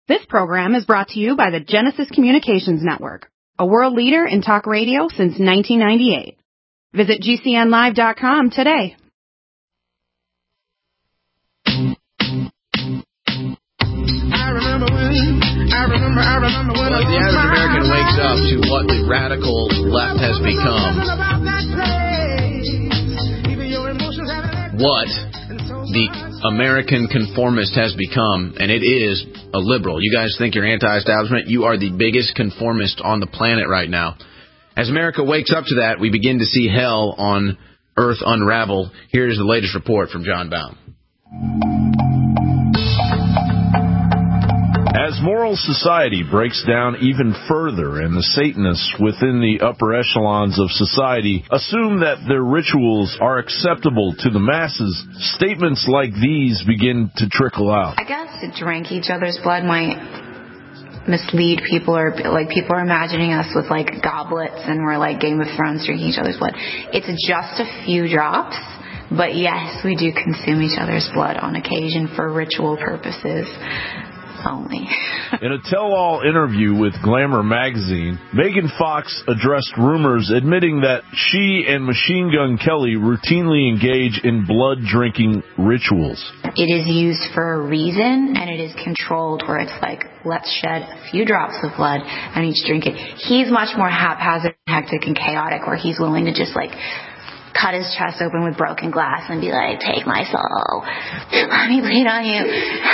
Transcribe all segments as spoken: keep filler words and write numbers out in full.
This program is brought to you by the Genesis Communications Network, a world leader in talk radio since nineteen ninety-eight. Visit G C N live dot com today. I remember when, I remember, I remember when well, the average American wakes up to what the radical left has become, what the American conformist has become, and it is a liberal. You guys think you're anti-establishment? You are the biggest conformist on the planet right now. As America wakes up to that, we begin to see hell on earth unravel. Here's the latest report from John Bowne. As moral society breaks down even further and the Satanists within the upper echelons of society assume that their rituals are acceptable to the masses, statements like these begin to trickle out. I guess to drink each other's blood might mislead people, or like people are imagining us with like goblets and we're like Game of Thrones drinking each other's blood. It's just a few drops, but yes, we do consume each other's blood on occasion for ritual purposes. Only. In a tell-all interview with Glamour magazine, Megan Fox addressed rumors admitting that she and Machine Gun Kelly routinely engage in blood-drinking rituals. It is used for a reason, and it is controlled where it's like, let's shed a few drops of blood and each drink it. He's much more haphazard, hectic, and chaotic, where he's willing to just like cut his chest open with broken glass and be like, take my soul. Let me bleed on you.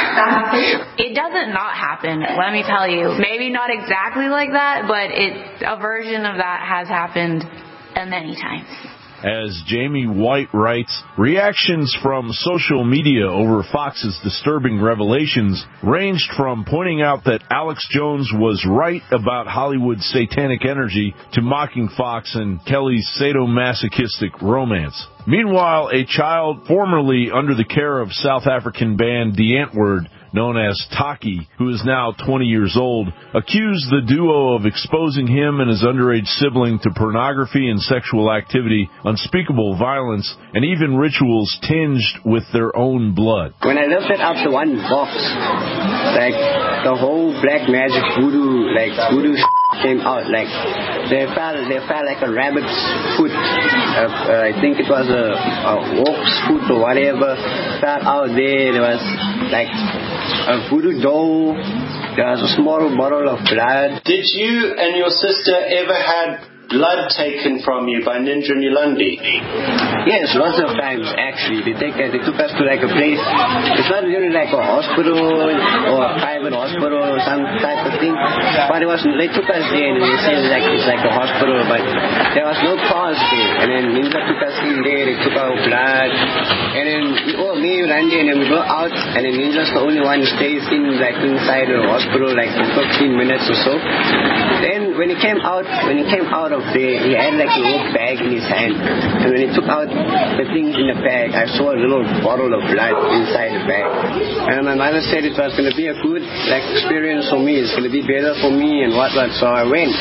It doesn't not happen, let me tell you. Maybe not exactly like that, but it, a version of that has happened many times. As Jamie White writes, reactions from social media over Fox's disturbing revelations ranged from pointing out that Alex Jones was right about Hollywood's satanic energy to mocking Fox and Kelly's sadomasochistic romance. Meanwhile, a child formerly under the care of South African band The Antwoord, known as Taki, who is now twenty years old, accused the duo of exposing him and his underage sibling to pornography and sexual activity, unspeakable violence, and even rituals tinged with their oun blood. When I lifted up the one box, like the whole black magic voodoo, like voodoo came out, like they felt, they felt like a rabbit's foot. Uh, uh, I think it was a, a wolf's foot or whatever. Felt out there. There was like a voodoo doll. There was a small bottle of blood. Did you and your sister ever had blood taken from you by Ninja Nilandi? Yes, lots of times actually. They take they took us to like a place. It's not really like a hospital or a private hospital or some type of thing, but it was. They took us there and they said like it's like a hospital, but there was no cause there. And then Ninja took us in there. They took our blood, and then oh me and Randy, and then we go out, and then Ninja's the only one who stays in like inside the hospital like for fifteen minutes or so. Then when he came out, when he came out of there, he had like a little bag in his hand, and when he took out the things in the bag, I saw a little bottle of blood inside the bag. And my mother said it was going to be a good like experience for me, it's going to be better for me and whatnot, so I went.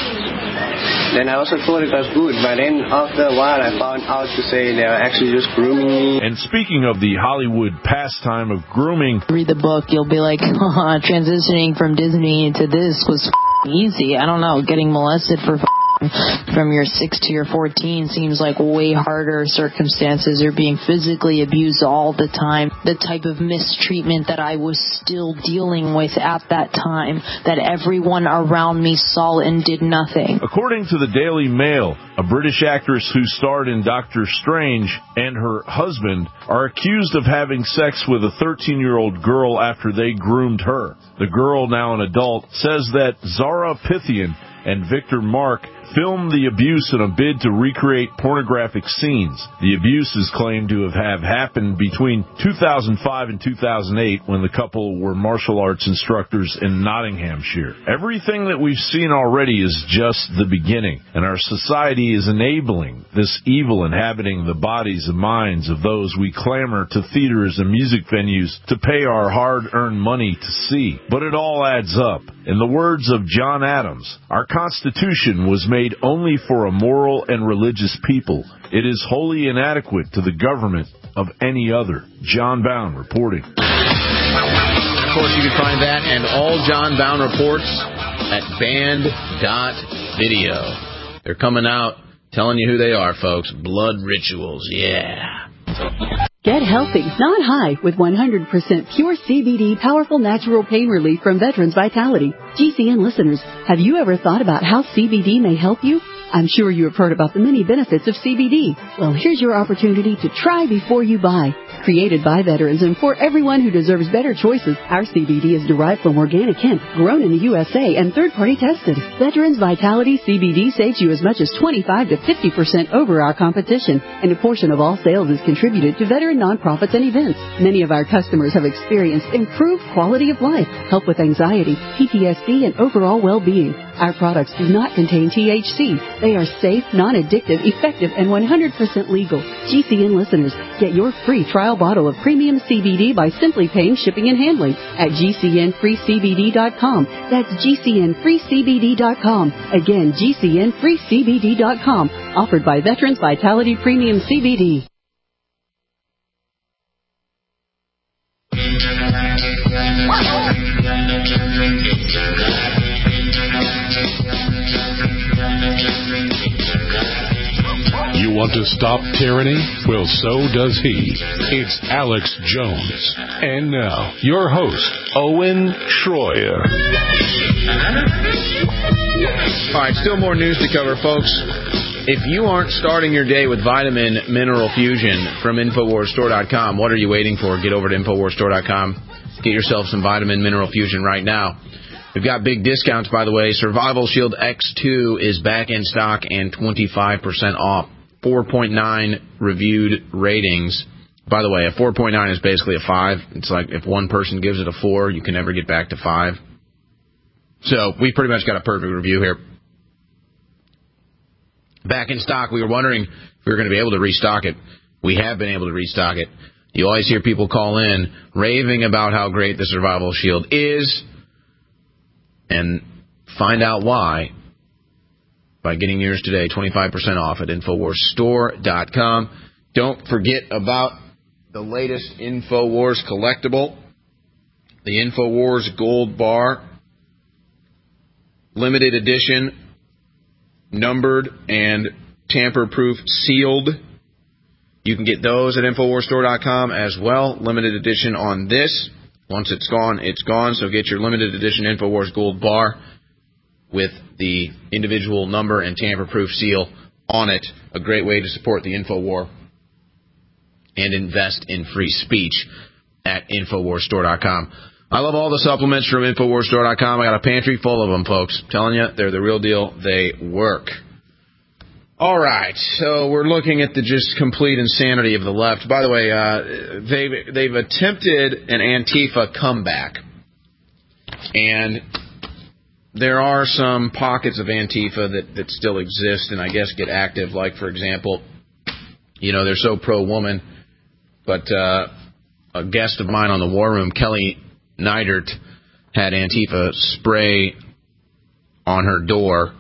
Then I also thought it was good, but then after a while I found out to say they were actually just grooming me. And speaking of the Hollywood pastime of grooming, read the book, you'll be like, transitioning from Disney to this was easy. I don't know, getting molested for from your six to your fourteen seems like way harder circumstances. You're being physically abused all the time. The type of mistreatment that I was still dealing with at that time, that everyone around me saw and did nothing. According to the Daily Mail, a British actress who starred in Doctor Strange and her husband are accused of having sex with a thirteen-year-old girl after they groomed her. The girl, now an adult, says that Zara Pythian and Victor Mark filmed the abuse in a bid to recreate pornographic scenes. The abuse is claimed to have, have happened between two thousand five and two thousand eight when the couple were martial arts instructors in Nottinghamshire. Everything that we've seen already is just the beginning, and our society is enabling this evil inhabiting the bodies and minds of those we clamor to theaters and music venues to pay our hard-earned money to see. But it all adds up. In the words of John Adams, our Constitution was made only for a moral and religious people. It is wholly inadequate to the government of any other. John Bowne reporting. of course, you can find that and all John Bowne reports at band dot video. They're coming out, telling you who they are, folks. Blood Rituals, yeah. Get healthy, not high, with one hundred percent pure C B D powerful natural pain relief from Veterans Vitality. G C N listeners, have you ever thought about how C B D may help you? I'm sure you have heard about the many benefits of C B D. Well, here's your opportunity to try before you buy. Created by veterans and for everyone who deserves better choices, our C B D is derived from organic hemp, grown in the U S A, and third-party tested. Veterans Vitality C B D saves you as much as twenty-five to fifty percent over our competition, and a portion of all sales is contributed to veteran nonprofits and events. Many of our customers have experienced improved quality of life, help with anxiety, P T S D, and overall well-being. Our products do not contain T H C. They are safe, non-addictive, effective, and one hundred percent legal. G C N listeners, get your free trial bottle of premium C B D by simply paying shipping and handling at G C N free C B D dot com. That's G C N free C B D dot com. Again, G C N free C B D dot com. Offered by Veterans Vitality Premium C B D. You want to stop tyranny? Well, so does he. It's Alex Jones. And now, your host, Owen Schroyer. All right, still more news to cover, folks. If you aren't starting your day with Vitamin Mineral Fusion from Infowars Store dot com, what are you waiting for? Get over to Infowars Store dot com. Get yourself some Vitamin Mineral Fusion right now. We've got big discounts, by the way. Survival Shield X two is back in stock and twenty-five percent off. four point nine reviewed ratings. By the way, a four point nine is basically a five. It's like if one person gives it a four, you can never get back to five. So we pretty much got a perfect review here. Back in stock. We were wondering if we were going to be able to restock it. We have been able to restock it. You always hear people call in raving about how great the Survival Shield is, and find out why by getting yours today, twenty-five percent off at Infowars Store dot com. Don't forget about the latest Infowars collectible, the Infowars Gold Bar, limited edition, numbered and tamper-proof sealed. You can get those at Infowars Store dot com as well. Limited edition on this. Once it's gone, it's gone. So get your limited edition Infowars Gold Bar with the individual number and tamper-proof seal on it. A great way to support the Infowar and invest in free speech at Infowars Store dot com. I love all the supplements from Infowars Store dot com. I got a pantry full of them, folks. I'm telling you, they're the real deal. They work. All right, so we're looking at the just complete insanity of the left. By the way, uh, they've, they've attempted an Antifa comeback, and there are some pockets of Antifa that, that still exist and I guess get active. Like, for example, you know, they're so pro-woman, but uh, a guest of mine on the War Room, Kelly Neidert, had Antifa spray on her door.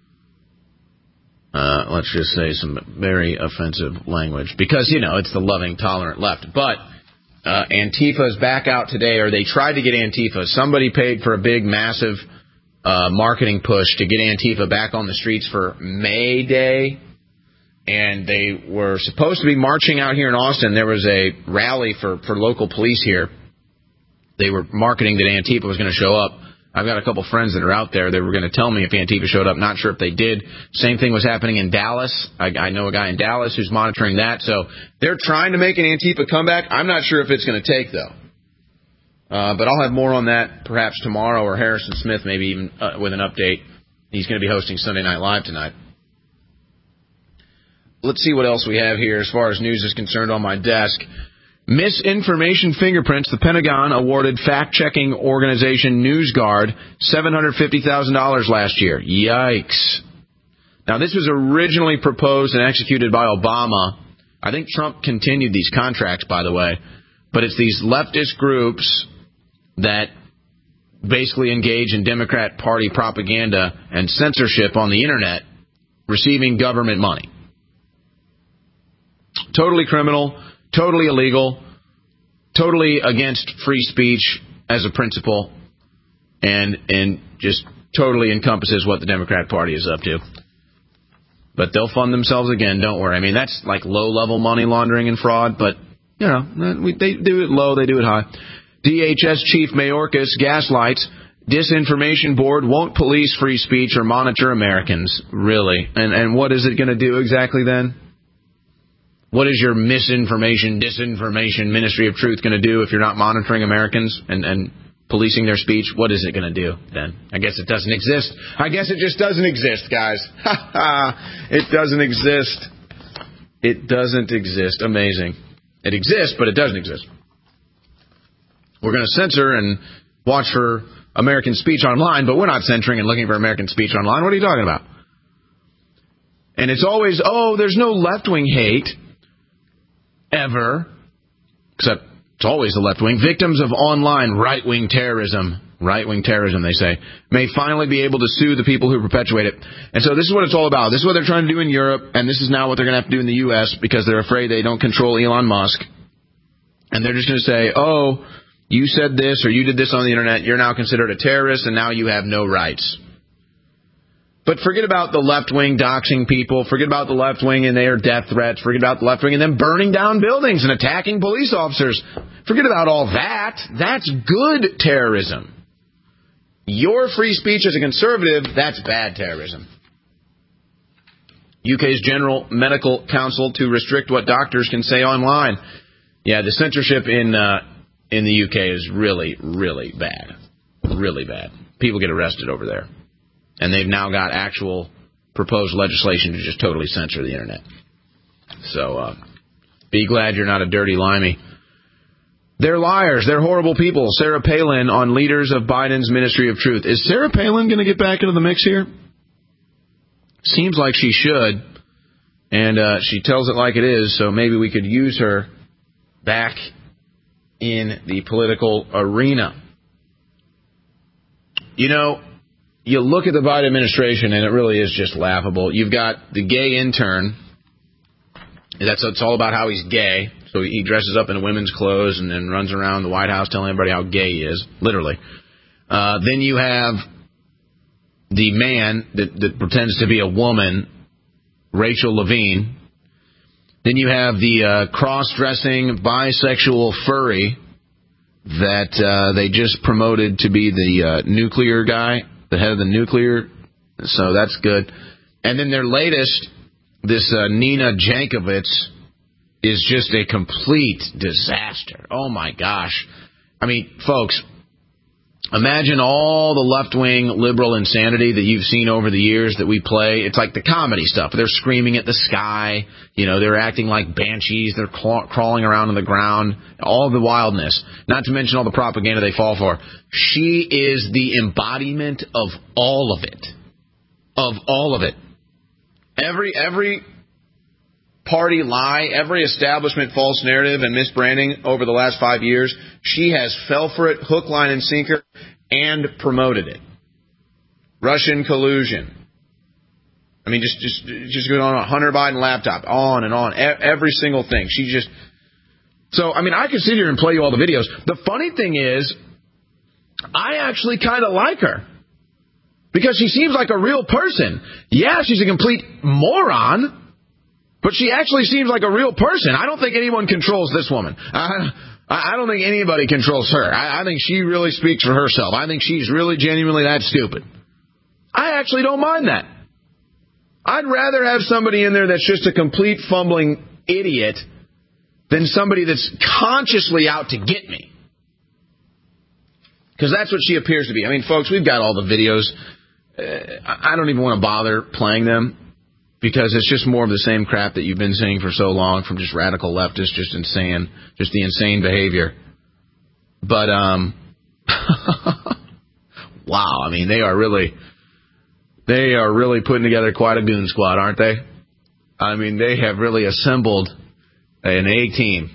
Uh, let's just say some very offensive language because, you know, it's the loving, tolerant left. But uh, Antifa is back out today, or they tried to get Antifa. Somebody paid for a big, massive uh, marketing push to get Antifa back on the streets for May Day. And they were supposed to be marching out here in Austin. There was a rally for, for local police here. They were marketing that Antifa was going to show up. I've got a couple friends that are out there. They were going to tell me if Antifa showed up. Not sure if they did. Same thing was happening in Dallas. I, I know a guy in Dallas who's monitoring that. So they're trying to make an Antifa comeback. I'm not sure if it's going to take, though. Uh, but I'll have more on that perhaps tomorrow, or Harrison Smith maybe even uh, with an update. He's going to be hosting Sunday Night Live tonight. Let's see what else we have here as far as news is concerned on my desk. Misinformation fingerprints. The Pentagon awarded fact-checking organization NewsGuard seven hundred fifty thousand dollars last year. Yikes. Now, this was originally proposed and executed by Obama. I think Trump continued these contracts, by the way. But it's these leftist groups that basically engage in Democrat Party propaganda and censorship on the Internet, receiving government money. Totally criminal. Totally illegal, totally against free speech, as a principle and and just totally encompasses what the Democrat Party is up to. But they'll fund themselves again, don't worry. I mean, that's like low-level money laundering and fraud, but, you know, we, they do it low, they do it high. D H S Chief Mayorkas gaslights. Disinformation board won't police free speech or monitor Americans. Really? And and what is it going to do exactly then? What is your misinformation, disinformation Ministry of Truth going to do if you're not monitoring Americans and, and policing their speech? What is it going to do then? I guess it doesn't exist. I guess it just doesn't exist, guys. It doesn't exist. It doesn't exist. Amazing. It exists, but it doesn't exist. We're going to censor and watch for American speech online, but we're not censoring and looking for American speech online. What are you talking about? And it's always, oh, there's no left-wing hate ever, except it's always the left-wing. Victims of online right-wing terrorism, right-wing terrorism, they say, may finally be able to sue the people who perpetuate it. And so this is what it's all about. This is what they're trying to do in Europe, and this is now what they're going to have to do in the U S because they're afraid they don't control Elon Musk. And they're just going to say, oh, you said this or you did this on the internet, you're now considered a terrorist, and now you have no rights. But forget about the left wing doxing people. Forget about the left wing and their death threats. Forget about the left wing and them burning down buildings and attacking police officers. Forget about all that. That's good terrorism. Your free speech as a conservative, that's bad terrorism. U K's General Medical Council to restrict what doctors can say online. Yeah, the censorship in uh, in the U K is really, really bad. Really bad. People get arrested over there. And they've now got actual proposed legislation to just totally censor the internet. So uh, be glad you're not a dirty limey. They're liars. They're horrible people. Sarah Palin on leaders of Biden's Ministry of Truth. Is Sarah Palin going to get back into the mix here? Seems like she should. And uh, she tells it like it is, so maybe we could use her back in the political arena. You know, you look at the Biden administration, and it really is just laughable. You've got the gay intern. That's it's all about how he's gay. So he dresses up in women's clothes and then runs around the White House telling everybody how gay he is, literally. Uh, then you have the man that, that pretends to be a woman, Rachel Levine. Then you have the uh, cross-dressing bisexual furry that uh, they just promoted to be the uh, nuclear guy, the head of the nuclear. So that's good. And then their latest, this uh, Nina Jankovich, is just a complete disaster. Oh, my gosh. I mean, folks, imagine all the left-wing liberal insanity that you've seen over the years that we play. It's like the comedy stuff. They're screaming at the sky. You know, they're acting like banshees. They're claw- crawling around on the ground. All the wildness. Not to mention all the propaganda they fall for. She is the embodiment of all of it. Of all of it. Every, every party lie, every establishment false narrative and misbranding over the last five years, she has fell for it, hook, line, and sinker, and promoted it. Russian collusion. I mean, just just just going on. Hunter Biden laptop, on and on. E- every single thing. She just... So, I mean, I could sit here and play you all the videos. The funny thing is, I actually kind of like her. Because she seems like a real person. Yeah, she's a complete moron. But she actually seems like a real person. I don't think anyone controls this woman. I, I don't think anybody controls her. I, I think she really speaks for herself. I think she's really genuinely that stupid. I actually don't mind that. I'd rather have somebody in there that's just a complete fumbling idiot than somebody that's consciously out to get me. Because that's what she appears to be. I mean, folks, we've got all the videos. Uh, I don't even want to bother playing them. Because it's just more of the same crap that you've been seeing for so long from just radical leftists, just insane, just the insane behavior. But, um, wow, I mean, they are really, they are really putting together quite a goon squad, aren't they? I mean, they have really assembled an A-team.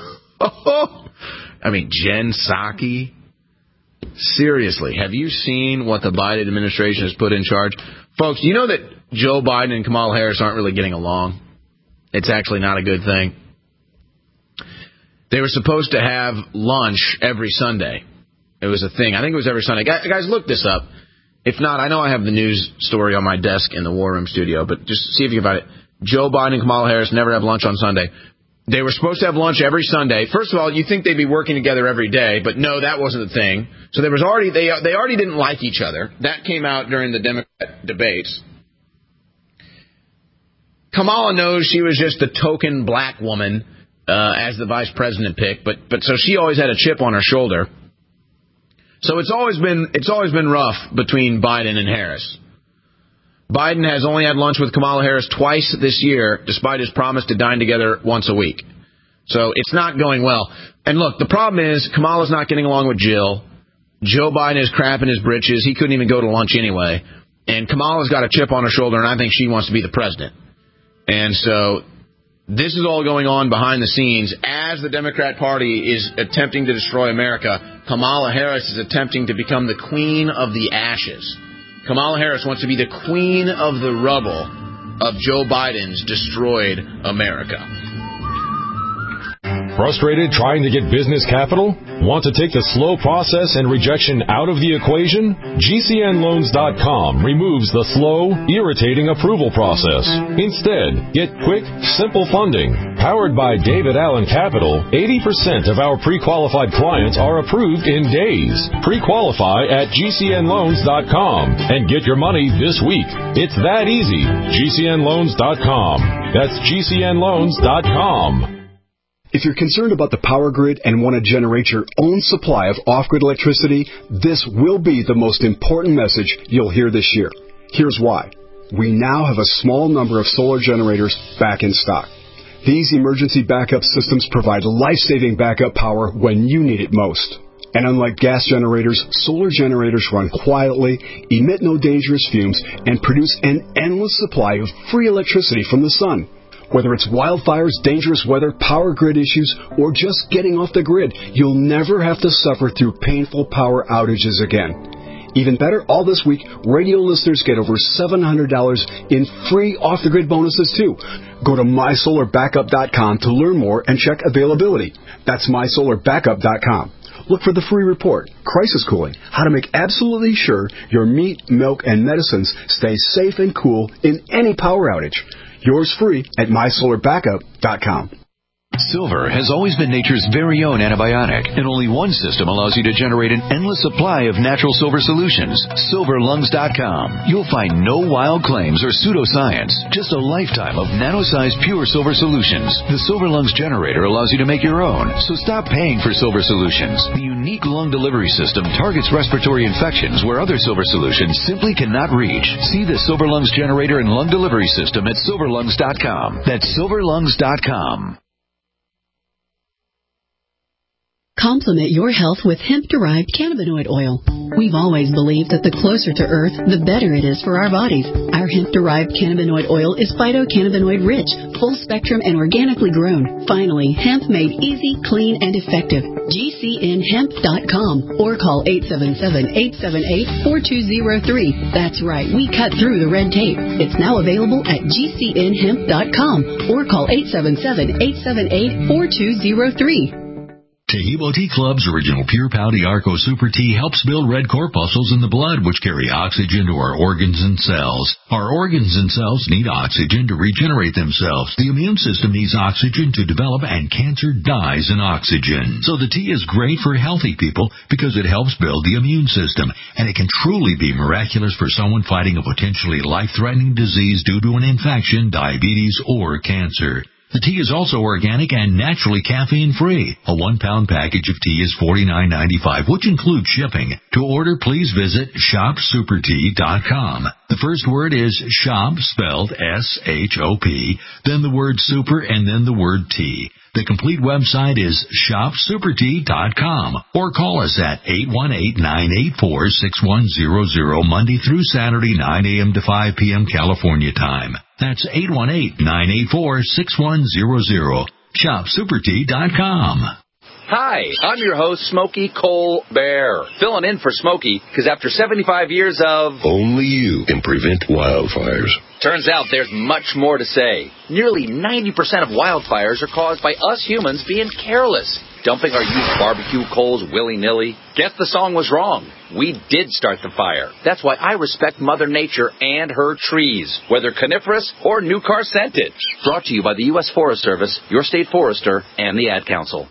I mean, Jen Psaki. Seriously, have you seen what the Biden administration has put in charge? Folks, you know that Joe Biden and Kamala Harris aren't really getting along. It's actually not a good thing. They were supposed to have lunch every Sunday. It was a thing. I think it was every Sunday. Guys, guys, look this up. If not, I know I have the news story on my desk in the War Room studio, but just see if you can find it. Joe Biden and Kamala Harris never have lunch on Sunday. They were supposed to have lunch every Sunday. First of all, you think they'd be working together every day, but no, that wasn't the thing. So there was already they they already didn't like each other. That came out during the Democrat debates. Kamala knows she was just the token black woman uh, as the vice president pick, but but so she always had a chip on her shoulder. So it's always been it's always been rough between Biden and Harris. Biden has only had lunch with Kamala Harris twice this year, despite his promise to dine together once a week. So it's not going well. And look, the problem is Kamala's not getting along with Jill. Joe Biden is crapping his britches. He couldn't even go to lunch anyway. And Kamala's got a chip on her shoulder, and I think she wants to be the president. And so this is all going on behind the scenes as the Democrat Party is attempting to destroy America. Kamala Harris is attempting to become the queen of the ashes. Kamala Harris wants to be the queen of the rubble of Joe Biden's destroyed America. Frustrated trying to get business capital? Want to take the slow process and rejection out of the equation? G C N loans dot com removes the slow, irritating approval process. Instead, get quick, simple funding. Powered by David Allen Capital, eighty percent of our pre-qualified clients are approved in days. Pre-qualify at G C N loans dot com and get your money this week. It's that easy. G C N loans dot com. That's G C N loans dot com. If you're concerned about the power grid and want to generate your own supply of off-grid electricity, this will be the most important message you'll hear this year. Here's why. We now have a small number of solar generators back in stock. These emergency backup systems provide life-saving backup power when you need it most. And unlike gas generators, solar generators run quietly, emit no dangerous fumes, and produce an endless supply of free electricity from the sun. Whether it's wildfires, dangerous weather, power grid issues, or just getting off the grid, you'll never have to suffer through painful power outages again. Even better, all this week, radio listeners get over seven hundred dollars in free off-the-grid bonuses, too. Go to my solar backup dot com to learn more and check availability. That's my solar backup dot com. Look for the free report, Crisis Cooling, how to make absolutely sure your meat, milk, and medicines stay safe and cool in any power outage. Yours free at my solar backup dot com. Silver has always been nature's very own antibiotic, and only one system allows you to generate an endless supply of natural silver solutions. silver lungs dot com. You'll find no wild claims or pseudoscience, just a lifetime of nano-sized pure silver solutions. The Silver Lungs generator allows you to make your own, so stop paying for silver solutions. The unique lung delivery system targets respiratory infections where other silver solutions simply cannot reach. See the Silver Lungs generator and lung delivery system at silver lungs dot com. That's silver lungs dot com. Complement your health with hemp-derived cannabinoid oil. We've always believed that the closer to Earth, the better it is for our bodies. Our hemp-derived cannabinoid oil is phytocannabinoid-rich, full-spectrum, and organically grown. Finally, hemp made easy, clean, and effective. G C N hemp dot com or call eight seven seven, eight seven eight, four two zero three. That's right, we cut through the red tape. It's now available at G C N hemp dot com or call eight seven seven, eight seven eight, four two zero three. Tahibo Tea Club's original Pure Pouty Arco Super Tea helps build red corpuscles in the blood, which carry oxygen to our organs and cells. Our organs and cells need oxygen to regenerate themselves. The immune system needs oxygen to develop, and cancer dies in oxygen. So the tea is great for healthy people because it helps build the immune system, and it can truly be miraculous for someone fighting a potentially life-threatening disease due to an infection, diabetes, or cancer. The tea is also organic and naturally caffeine-free. A one-pound package of tea is forty-nine ninety-five, which includes shipping. To order, please visit shop super tea dot com. The first word is shop, spelled S H O P, then the word super, and then the word tea. The complete website is shop super tea dot com or call us at eight one eight, nine eight four, six one zero zero Monday through Saturday, nine a.m. to five p.m. California time. That's eight one eight, nine eight four, six one zero zero. shop super tea dot com. Hi, I'm your host, Smokey Cole Bear, filling in for Smokey because after seventy-five years of... Only you can prevent wildfires. Turns out there's much more to say. Nearly ninety percent of wildfires are caused by us humans being careless. dumping our used barbecue coals willy-nilly. Guess the song was wrong. We did start the fire. That's why I respect Mother Nature and her trees, whether coniferous or new car scented. Brought to you by the U S Forest Service, your state forester, and the Ad Council.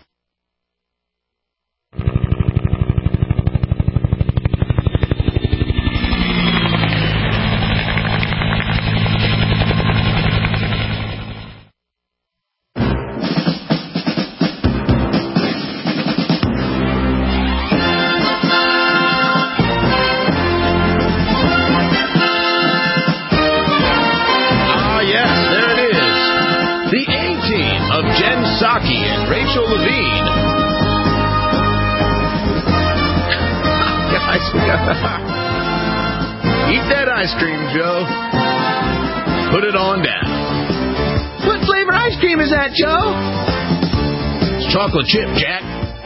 Eat that ice cream, Joe. Put it on down. What flavor ice cream is that, Joe? It's chocolate chip, Jack.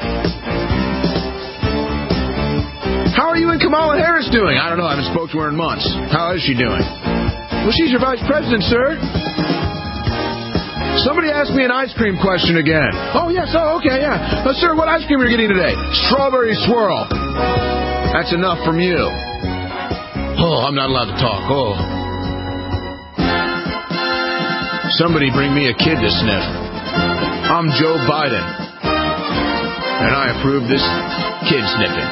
How are you and Kamala Harris doing? I don't know. I haven't spoken to her in months. How is she doing? Well, she's your vice president, sir. Somebody asked me an ice cream question again. Oh, yes. Oh, okay, yeah. Uh, sir, what ice cream are you getting today? Strawberry swirl. That's enough from you. Oh, I'm not allowed to talk. Oh. Somebody bring me a kid to sniff. I'm Joe Biden. And I approve this kid sniffing.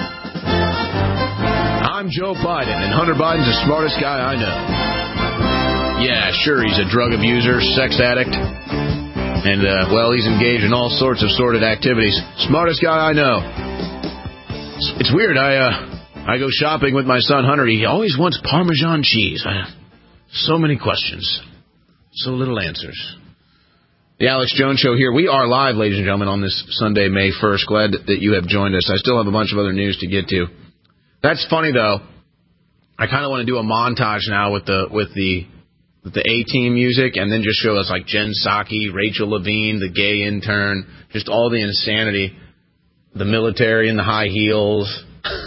I'm Joe Biden, and Hunter Biden's the smartest guy I know. Yeah, sure, he's a drug abuser, sex addict. And, uh, well, he's engaged in all sorts of sordid activities. Smartest guy I know. It's weird. I uh, I go shopping with my son Hunter. He always wants Parmesan cheese. I, so many questions, so little answers. The Alex Jones Show here. We are live, ladies and gentlemen, on this Sunday, May first. Glad that you have joined us. I still have a bunch of other news to get to. That's funny, though. I kind of want to do a montage now with the with the with the A-Team music, and then just show us like Jen Psaki, Rachel Levine, the gay intern, just all the insanity. The military in the high heels.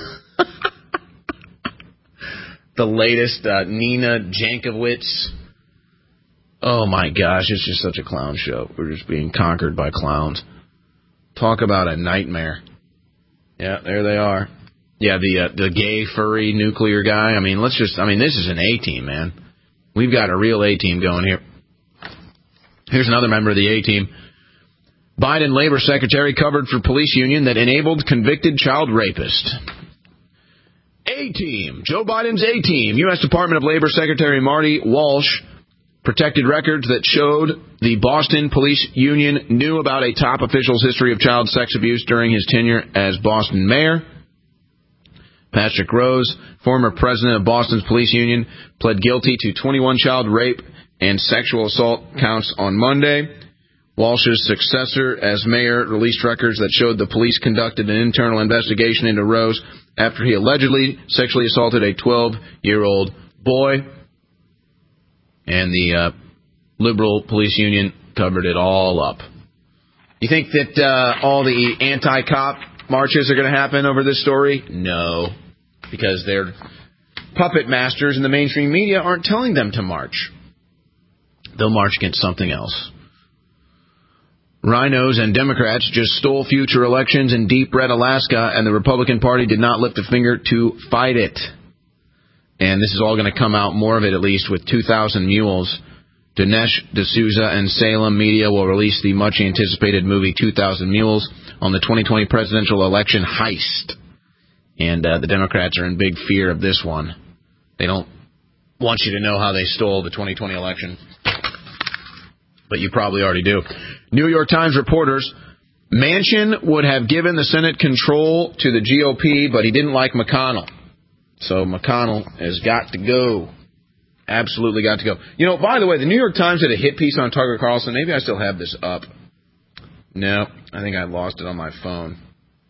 The latest uh, Nina Jankowicz. Oh, my gosh. It's just such a clown show. We're just being conquered by clowns. Talk about a nightmare. Yeah, there they are. Yeah, the uh, the gay, furry, nuclear guy. I mean, let's just, I mean, this is an A-Team, man. We've got a real A-Team going here. Here's another member of the A-Team. Biden Labor Secretary covered for police union that enabled convicted child rapist. A-Team. Joe Biden's A-Team. U S Department of Labor Secretary Marty Walsh protected records that showed the Boston Police Union knew about a top official's history of child sex abuse during his tenure as Boston mayor. Patrick Rose, former president of Boston's police union, pled guilty to twenty-one child rape and sexual assault counts on Monday. Walsh's successor as mayor released records that showed the police conducted an internal investigation into Rose after he allegedly sexually assaulted a twelve-year-old boy. And the uh, liberal police union covered it all up. You think that uh, all the anti-cop marches are going to happen over this story? No, because their puppet masters in the mainstream media aren't telling them to march. They'll march against something else. Rhinos and Democrats just stole future elections in deep red Alaska, and the Republican Party did not lift a finger to fight it. And this is all going to come out, more of it at least, with two thousand Mules. Dinesh D'Souza and Salem Media will release the much-anticipated movie two thousand Mules on the twenty twenty presidential election heist. And uh, the Democrats are in big fear of this one. They don't want you to know how they stole the twenty twenty election. But you probably already do. New York Times reporters, Manchin would have given the Senate control to the G O P, but he didn't like McConnell. So McConnell has got to go. Absolutely got to go. You know, by the way, the New York Times did a hit piece on Tucker Carlson. Maybe I still have this up. No, I think I lost it on my phone.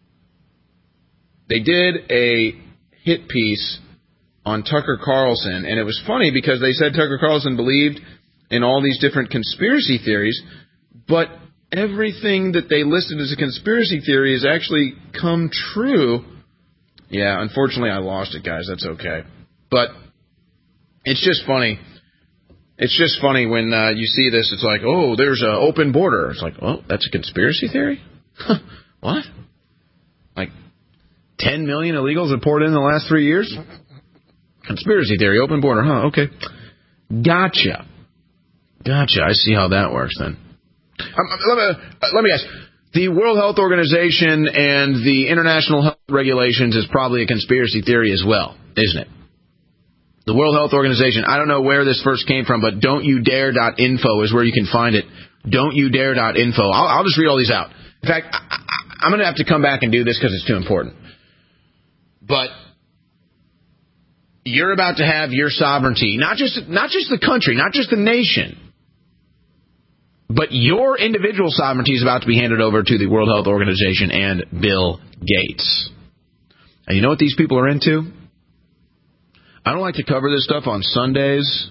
They did a hit piece on Tucker Carlson, and it was funny because they said Tucker Carlson believed in all these different conspiracy theories, but everything that they listed as a conspiracy theory has actually come true. Yeah, unfortunately I lost it, guys. That's okay. But it's just funny. It's just funny when uh, you see this. It's like, oh, there's an open border. It's like, oh, that's a conspiracy theory? What? Like ten million illegals have poured in the last three years? Conspiracy theory, open border, huh? Okay. Gotcha. Gotcha. I see how that works then. Um, let me, uh, let me ask. The World Health Organization and the international health regulations is probably a conspiracy theory as well, isn't it? The World Health Organization, I don't know where this first came from, but don't you dare dot info is where you can find it. don't you dare dot info. I'll, I'll just read all these out. In fact, I, I, I'm going to have to come back and do this because it's too important. But you're about to have your sovereignty, not just not just the country, not just the nation, but your individual sovereignty is about to be handed over to the World Health Organization and Bill Gates. And you know what these people are into? I don't like to cover this stuff on Sundays,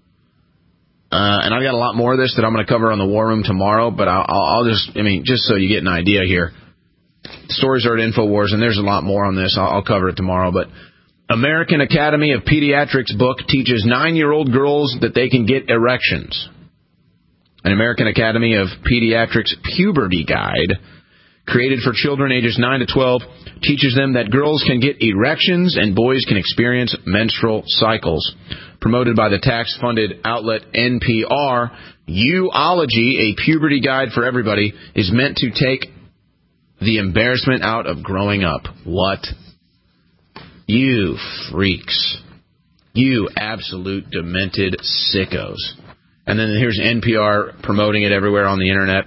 uh, and I've got a lot more of this that I'm going to cover on the War Room tomorrow, but I'll, I'll just, I mean, just so you get an idea here. The stories are at InfoWars, and there's a lot more on this. I'll, I'll cover it tomorrow, but American Academy of Pediatrics book teaches nine-year-old girls that they can get erections. An American Academy of Pediatrics puberty guide created for children ages nine to twelve teaches them that girls can get erections and boys can experience menstrual cycles. Promoted by the tax-funded outlet N P R, U-ology, a puberty guide for everybody, is meant to take the embarrassment out of growing up. What? You freaks. You absolute demented sickos. And then here's N P R promoting it everywhere on the internet.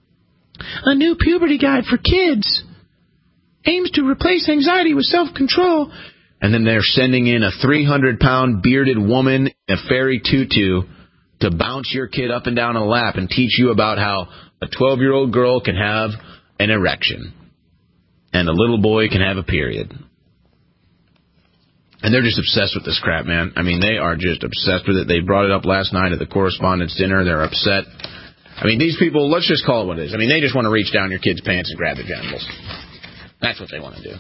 A new puberty guide for kids aims to replace anxiety with self-control. And then they're sending in a three hundred pound bearded woman in a fairy tutu to bounce your kid up and down on a lap and teach you about how a twelve-year-old girl can have an erection and a little boy can have a period. And they're just obsessed with this crap, man. I mean, they are just obsessed with it. They brought it up last night at the Correspondents' Dinner. They're upset. I mean, these people, let's just call it what it is. I mean, they just want to reach down your kid's pants and grab their genitals. That's what they want to do.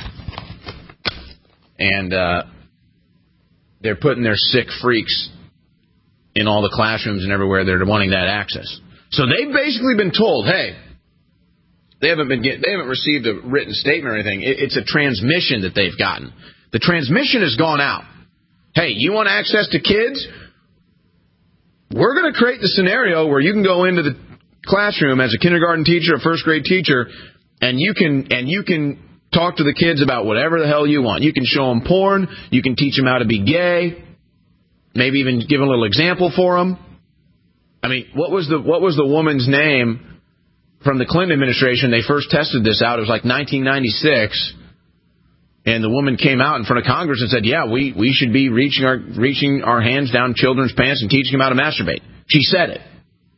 And uh, they're putting their sick freaks in all the classrooms and everywhere. They're wanting that access. So they've basically been told, hey, they haven't been get, they haven't received a written statement or anything. It, it's a transmission that they've gotten. The transmission has gone out. Hey, you want access to kids? We're going to create the scenario where you can go into the classroom as a kindergarten teacher, a first grade teacher, and you can and you can talk to the kids about whatever the hell you want. You can show them porn. You can teach them how to be gay. Maybe even give a little example for them. I mean, what was the what was the woman's name from the Clinton administration? They first tested this out. It was like nineteen ninety-six. And the woman came out in front of Congress and said, yeah, we, we should be reaching our reaching our hands down children's pants and teaching them how to masturbate. She said it.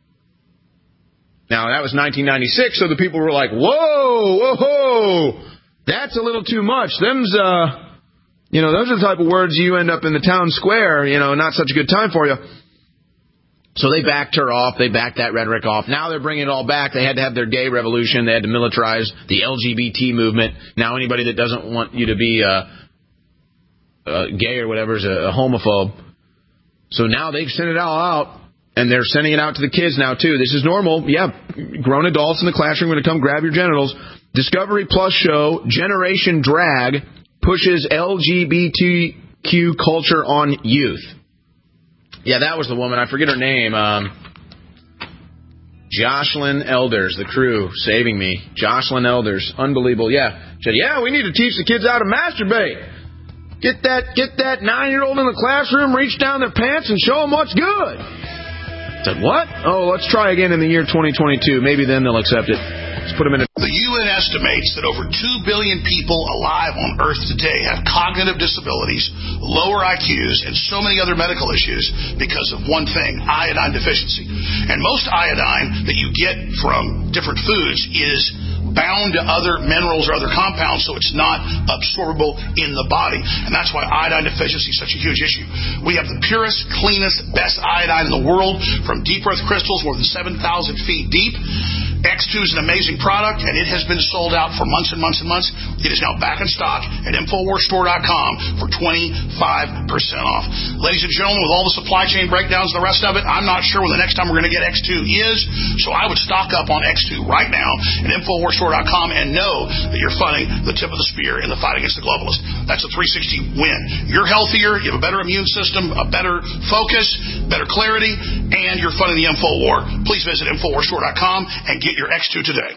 Now, that was nineteen ninety-six, so the people were like, whoa, whoa, whoa, that's a little too much. Them's, uh, you know, those are the type of words you end up in the town square, you know, not such a good time for you. So they backed her off. They backed that rhetoric off. Now they're bringing it all back. They had to have their gay revolution. They had to militarize the L G B T movement. Now anybody that doesn't want you to be uh, uh, gay or whatever is a, a homophobe. So now they've sent it all out, and they're sending it out to the kids now, too. This is normal. Yeah, grown adults in the classroom are going to come grab your genitals. Discovery Plus show Generation Drag pushes L G B T Q culture on youth. Yeah, that was the woman. I forget her name. Um, Jocelyn Elders, the crew, saving me. Jocelyn Elders, unbelievable. Yeah, she said, yeah, we need to teach the kids how to masturbate. Get that, get that nine-year-old in the classroom, reach down their pants, and show them what's good. I said, what? Oh, let's try again in the year twenty twenty-two. Maybe then they'll accept it. Let's put them in a... The U N estimates that over two billion people alive on Earth today have cognitive disabilities, lower I Qs, and so many other medical issues because of one thing, iodine deficiency. And most iodine that you get from different foods is bound to other minerals or other compounds, so it's not absorbable in the body. And that's why iodine deficiency is such a huge issue. We have the purest, cleanest, best iodine in the world from deep earth crystals more than seven thousand feet deep. X two is an amazing product, and it has been sold out for months and months and months. It is now back in stock at Infowars Store dot com for twenty-five percent off. Ladies and gentlemen, with all the supply chain breakdowns and the rest of it, I'm not sure when the next time we're going to get X two is, so I would stock up on X two right now at Infowars Store dot com and know that you're funding the tip of the spear in the fight against the globalists. That's a three sixty win. You're healthier, you have a better immune system, a better focus, better clarity, and you're funding the info war. Please visit Infowars Store dot com and get your X two today.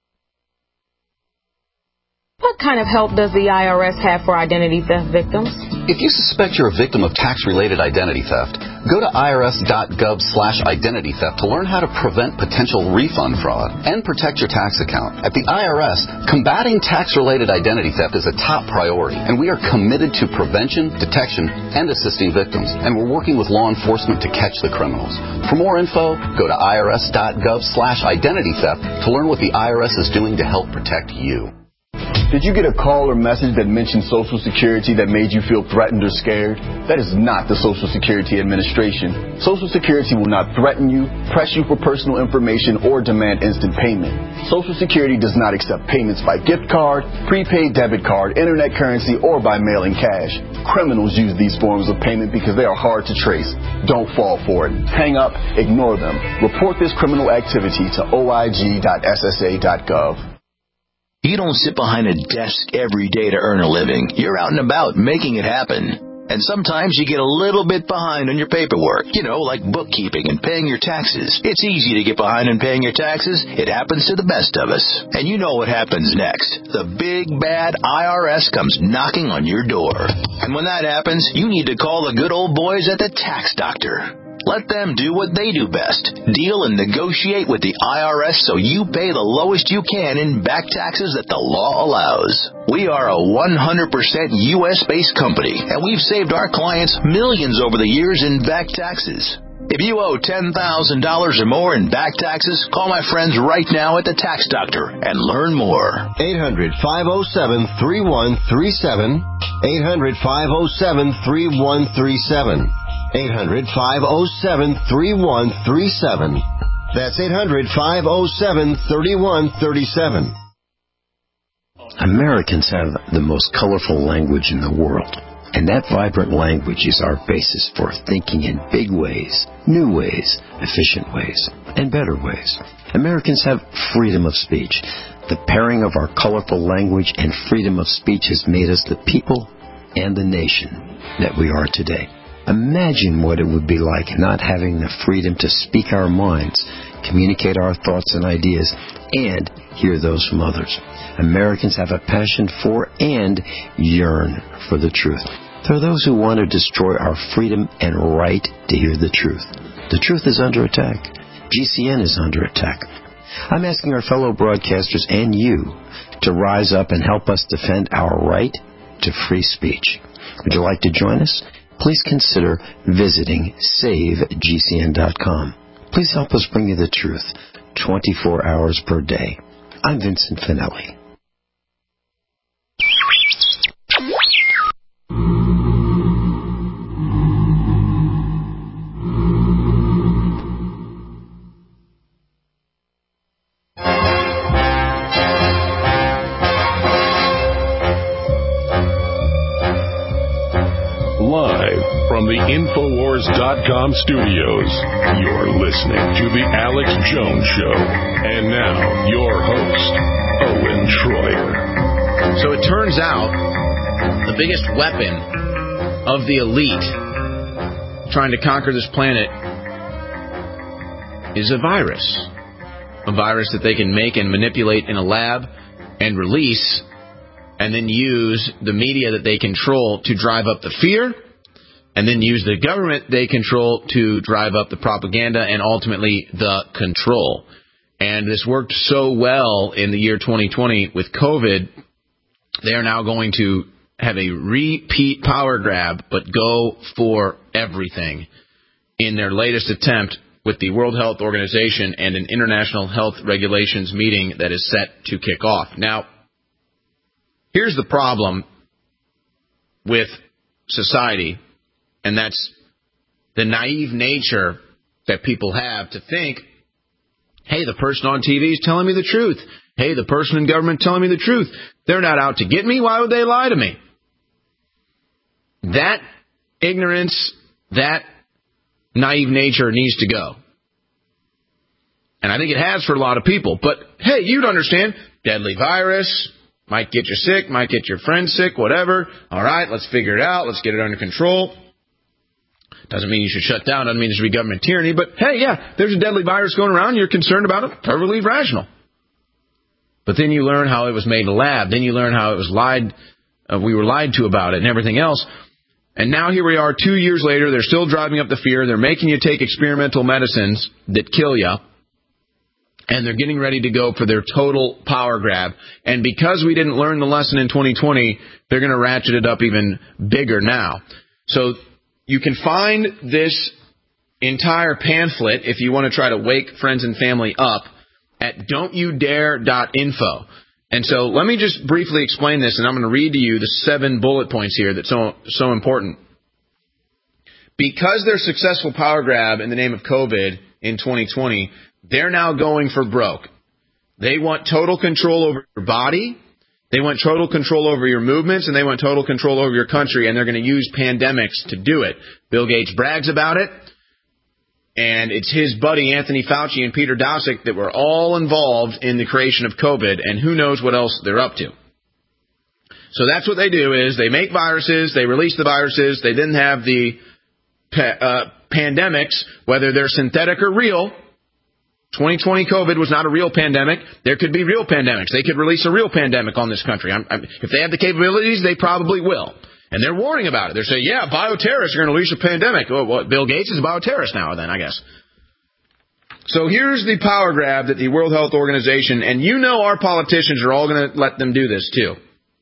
What kind of help does the I R S have for identity theft victims? If you suspect you're a victim of tax-related identity theft, go to I R S dot gov slash identity theft to learn how to prevent potential refund fraud and protect your tax account. At the I R S, combating tax-related identity theft is a top priority, and we are committed to prevention, detection, and assisting victims, and we're working with law enforcement to catch the criminals. For more info, go to I R S dot gov slash identity theft to learn what the I R S is doing to help protect you. Did you get a call or message that mentioned Social Security that made you feel threatened or scared? That is not the Social Security Administration. Social Security will not threaten you, press you for personal information, or demand instant payment. Social Security does not accept payments by gift card, prepaid debit card, internet currency, or by mailing cash. Criminals use these forms of payment because they are hard to trace. Don't fall for it. Hang up, ignore them. Report this criminal activity to O I G dot S S A dot gov. You don't sit behind a desk every day to earn a living. You're out and about making it happen. And sometimes you get a little bit behind on your paperwork, you know, like bookkeeping and paying your taxes. It's easy to get behind on paying your taxes. It happens to the best of us. And you know what happens next. The big, bad I R S comes knocking on your door. And when that happens, you need to call the good old boys at the Tax Doctor. Let them do what they do best. Deal and negotiate with the I R S so you pay the lowest you can in back taxes that the law allows. We are a one hundred percent U S-based company, and we've saved our clients millions over the years in back taxes. If you owe ten thousand dollars or more in back taxes, call my friends right now at the Tax Doctor and learn more. eight hundred, five oh seven, three one three seven. eight hundred, five oh seven, three one three seven. eight hundred, five oh seven, three one three seven. That's eight hundred, five oh seven, three one three seven. Americans have the most colorful language in the world, and that vibrant language is our basis for thinking in big ways, new ways, efficient ways, and better ways. Americans have freedom of speech. The pairing of our colorful language and freedom of speech has made us the people and the nation that we are today. Imagine what it would be like not having the freedom to speak our minds, communicate our thoughts and ideas, and hear those from others. Americans have a passion for and yearn for the truth. There are those who want to destroy our freedom and right to hear the truth. The truth is under attack. G C N is under attack. I'm asking our fellow broadcasters and you to rise up and help us defend our right to free speech. Would you like to join us? Please consider visiting save G C N dot com. Please help us bring you the truth twenty-four hours per day. I'm Vincent Finelli. Live from the Infowars dot com studios, you're listening to The Alex Jones Show. And now, your host, Owen Schroyer. So it turns out the biggest weapon of the elite trying to conquer this planet is a virus. A virus that they can make and manipulate in a lab and release, and then use the media that they control to drive up the fear, and then use the government they control to drive up the propaganda and ultimately the control. And this worked so well in the year twenty twenty with COVID, they are now going to have a repeat power grab, but go for everything in their latest attempt with the World Health Organization and an international health regulations meeting that is set to kick off. Now, here's the problem with society, and that's the naive nature that people have to think Hey, the person on T V is telling me the truth. Hey, the person in government telling me the truth. They're not out to get me. Why would they lie to me? That ignorance, that naive nature needs to go. And I think it has for a lot of people. But, hey, you'd understand, deadly virus, might get you sick, might get your friend sick, whatever. All right, let's figure it out. Let's get it under control. Doesn't mean you should shut down. Doesn't mean there should be government tyranny. But, hey, yeah, there's a deadly virus going around. You're concerned about it. Perfectly rational. But then you learn how it was made in a lab. Then you learn how it was lied, uh, we were lied to about it and everything else. And now here we are two years later. They're still driving up the fear. They're making you take experimental medicines that kill you. And they're getting ready to go for their total power grab. And because we didn't learn the lesson in twenty twenty, they're going to ratchet it up even bigger now. So you can find this entire pamphlet, if you want to try to wake friends and family up, at don't you dare dot info. And so let me just briefly explain this, and I'm going to read to you the seven bullet points here that's so, so important. Because their successful power grab in the name of COVID in twenty twenty, they're now going for broke. They want total control over your body. They want total control over your movements, and they want total control over your country, and they're going to use pandemics to do it. Bill Gates brags about it, and it's his buddy Anthony Fauci and Peter Daszak that were all involved in the creation of COVID, and who knows what else they're up to. So that's what they do is they make viruses, they release the viruses, they then have the pa- uh, pandemics, whether they're synthetic or real. twenty twenty COVID was not a real pandemic. There could be real pandemics. They could release a real pandemic on this country. I'm, I'm, if they have the capabilities, they probably will. And they're warning about it. They're saying, yeah, bioterrorists are going to release a pandemic. Well, well, Bill Gates is a bioterrorist now then, I guess. So here's the power grab that the World Health Organization, and you know our politicians are all going to let them do this too.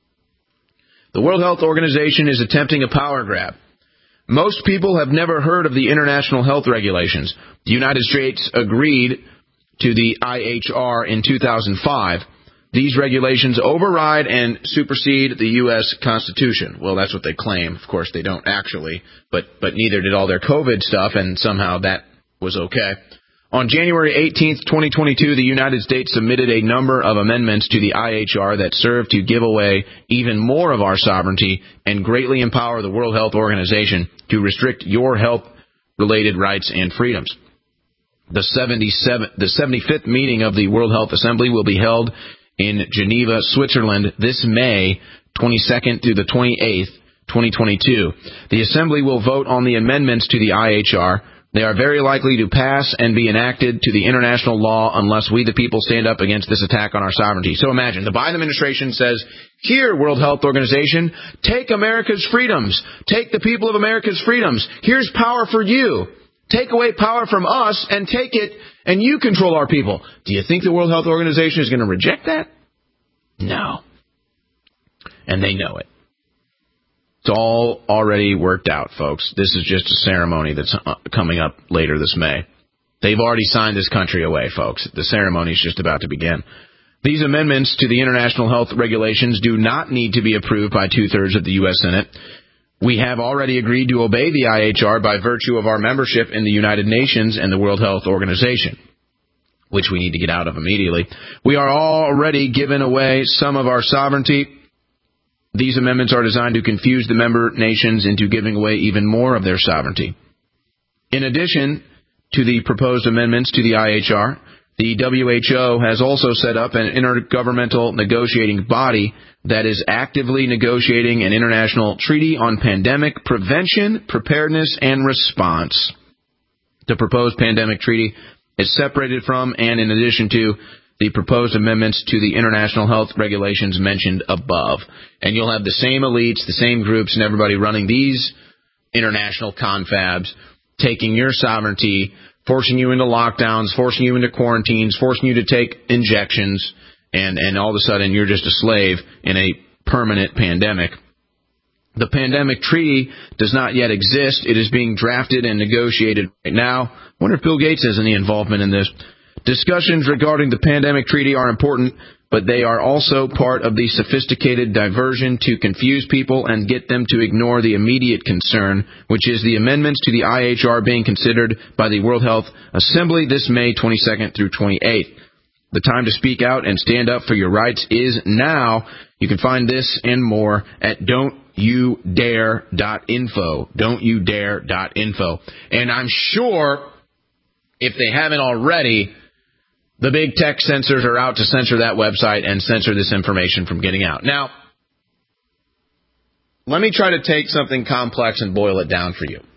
The World Health Organization is attempting a power grab. Most people have never heard of the international health regulations. The United States agreed to the I H R in two thousand five. These regulations override and supersede the U S Constitution. Well, that's what they claim. Of course, they don't actually, but but neither did all their COVID stuff, and somehow that was okay. On January eighteenth, twenty twenty-two, the United States submitted a number of amendments to the I H R that serve to give away even more of our sovereignty and greatly empower the World Health Organization to restrict your health-related rights and freedoms. The seventy-seventh, the seventy-fifth meeting of the World Health Assembly will be held in Geneva, Switzerland this May twenty-second through the twenty-eighth, twenty twenty-two. The Assembly will vote on the amendments to the I H R. They are very likely to pass and be enacted to the international law unless we the people stand up against this attack on our sovereignty. So imagine, the Biden administration says, here, World Health Organization, take America's freedoms. Take the people of America's freedoms. Here's power for you. Take away power from us and take it, and you control our people. Do you think the World Health Organization is going to reject that? No. And they know it. It's all already worked out, folks. This is just a ceremony that's coming up later this May. They've already signed this country away, folks. The ceremony is just about to begin. These amendments to the international health regulations do not need to be approved by two-thirds of the U S Senate. We have already agreed to obey the I H R by virtue of our membership in the United Nations and the World Health Organization, which we need to get out of immediately. We are already giving away some of our sovereignty. These amendments are designed to confuse the member nations into giving away even more of their sovereignty. In addition to the proposed amendments to the I H R, the W H O has also set up an intergovernmental negotiating body that is actively negotiating an international treaty on pandemic prevention, preparedness, and response. The proposed pandemic treaty is separated from and in addition to the proposed amendments to the international health regulations mentioned above. And you'll have the same elites, the same groups, and everybody running these international confabs, taking your sovereignty, forcing you into lockdowns, forcing you into quarantines, forcing you to take injections, and, and all of a sudden you're just a slave in a permanent pandemic. The pandemic treaty does not yet exist. It is being drafted and negotiated right now. I wonder if Bill Gates has any involvement in this. Discussions regarding the pandemic treaty are important but they are also part of the sophisticated diversion to confuse people and get them to ignore the immediate concern, which is the amendments to the I H R being considered by the World Health Assembly this May twenty-second through twenty-eighth. The time to speak out and stand up for your rights is now. You can find this and more at don't you dare dot info. don't you dare dot info. And I'm sure, if they haven't already, the big tech censors are out to censor that website and censor this information from getting out. Now, let me try to take something complex and boil it down for you.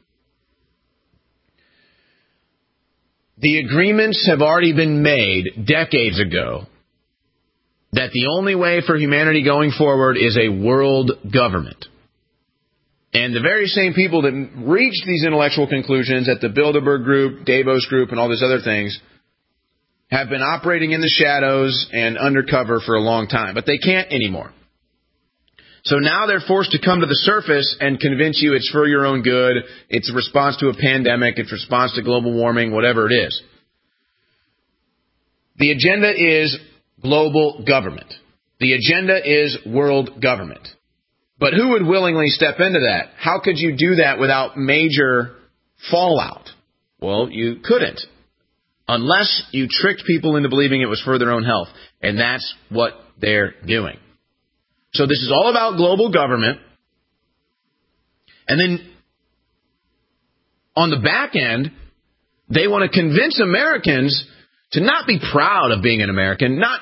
The agreements have already been made decades ago that the only way for humanity going forward is a world government. And the very same people that reached these intellectual conclusions at the Bilderberg Group, Davos Group, and all these other things have been operating in the shadows and undercover for a long time, but they can't anymore. So now they're forced to come to the surface and convince you it's for your own good, it's a response to a pandemic, it's a response to global warming, whatever it is. The agenda is global government. The agenda is world government. But who would willingly step into that? How could you do that without major fallout? Well, you couldn't. Unless you tricked people into believing it was for their own health. And that's what they're doing. So this is all about global government. And then on the back end, they want to convince Americans to not be proud of being an American, not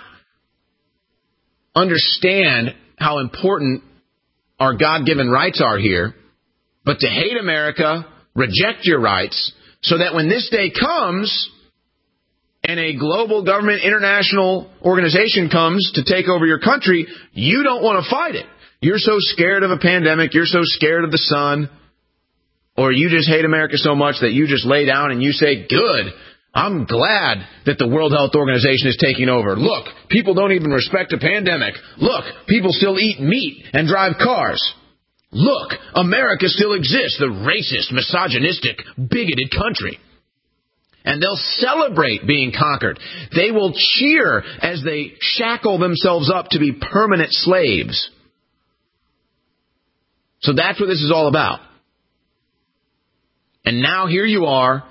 understand how important our God-given rights are here, but to hate America, reject your rights, so that when this day comes and a global government international organization comes to take over your country, you don't want to fight it. You're so scared of a pandemic, you're so scared of the sun, or you just hate America so much that you just lay down and you say, good, I'm glad that the World Health Organization is taking over. Look, people don't even respect a pandemic. Look, people still eat meat and drive cars. Look, America still exists, the racist, misogynistic, bigoted country. And they'll celebrate being conquered. They will cheer as they shackle themselves up to be permanent slaves. So that's what this is all about. And now here you are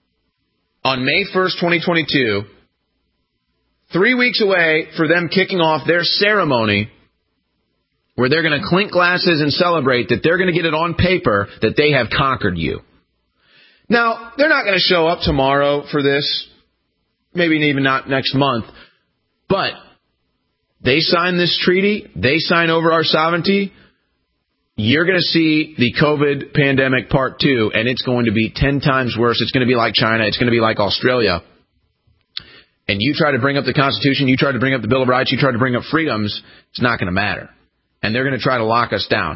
on May first, twenty twenty-two, three weeks away for them kicking off their ceremony where they're going to clink glasses and celebrate that they're going to get it on paper that they have conquered you. Now, they're not going to show up tomorrow for this, maybe even not next month, but they sign this treaty, they sign over our sovereignty, you're going to see the COVID pandemic part two, and it's going to be ten times worse. It's going to be like China. It's going to be like Australia. And you try to bring up the Constitution, you try to bring up the Bill of Rights, you try to bring up freedoms, it's not going to matter. And they're going to try to lock us down.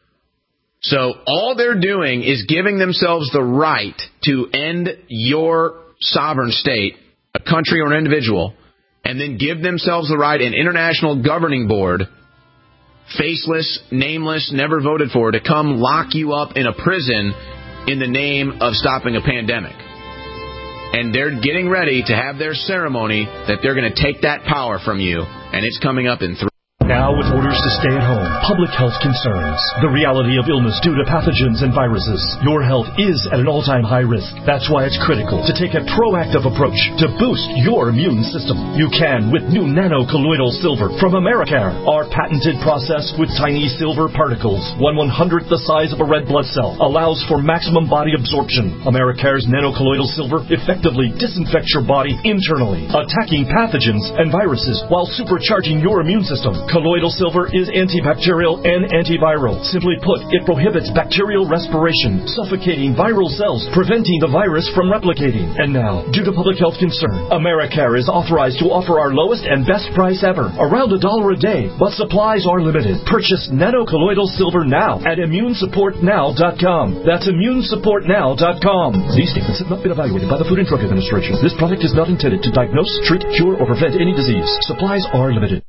So all they're doing is giving themselves the right to end your sovereign state, a country or an individual, and then give themselves the right, an international governing board, faceless, nameless, never voted for, to come lock you up in a prison in the name of stopping a pandemic. And they're getting ready to have their ceremony that they're going to take that power from you, and it's coming up in three. Now, with orders to stay at home, public health concerns, the reality of illness due to pathogens and viruses, your health is at an all-time high risk. That's why it's critical to take a proactive approach to boost your immune system. You can with new nano-colloidal silver from Americare. Our patented process with tiny silver particles, one one-hundredth the size of a red blood cell, allows for maximum body absorption. Americare's nano-colloidal silver effectively disinfects your body internally, attacking pathogens and viruses while supercharging your immune system. Colloidal silver is antibacterial and antiviral. Simply put, it prohibits bacterial respiration, suffocating viral cells, preventing the virus from replicating. And now, due to public health concern, Americare is authorized to offer our lowest and best price ever, around a dollar a day, but supplies are limited. Purchase nano-colloidal silver now at immune support now dot com. That's immune support now dot com. These statements have not been evaluated by the Food and Drug Administration. This product is not intended to diagnose, treat, cure, or prevent any disease. Supplies are limited.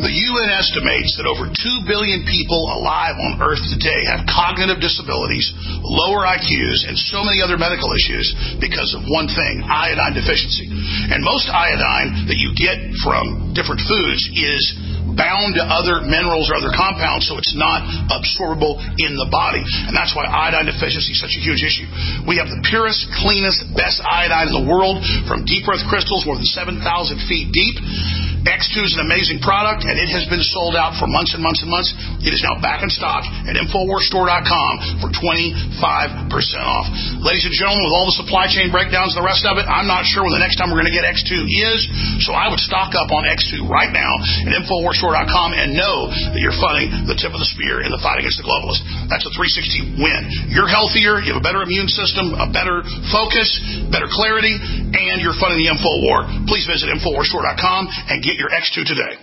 The U N estimates that over two billion people alive on Earth today have cognitive disabilities, lower I Qs, and so many other medical issues because of one thing, iodine deficiency. And most iodine that you get from different foods is bound to other minerals or other compounds, so it's not absorbable in the body. And that's why iodine deficiency is such a huge issue. We have the purest, cleanest, best iodine in the world from deep earth crystals more than seven thousand feet deep. X two is an amazing product, and it has been sold out for months and months and months. It is now back in stock at Infowars Store dot com for twenty-five percent off. Ladies and gentlemen, with all the supply chain breakdowns and the rest of it, I'm not sure when the next time we're going to get X two is, so I would stock up on X two right now at Infowars Store dot com and know that you're funding the tip of the spear in the fight against the globalists. That's a three sixty win. You're healthier, you have a better immune system, a better focus, better clarity, and you're funding the Info War. Please visit Infowars Store dot com and get your X two today.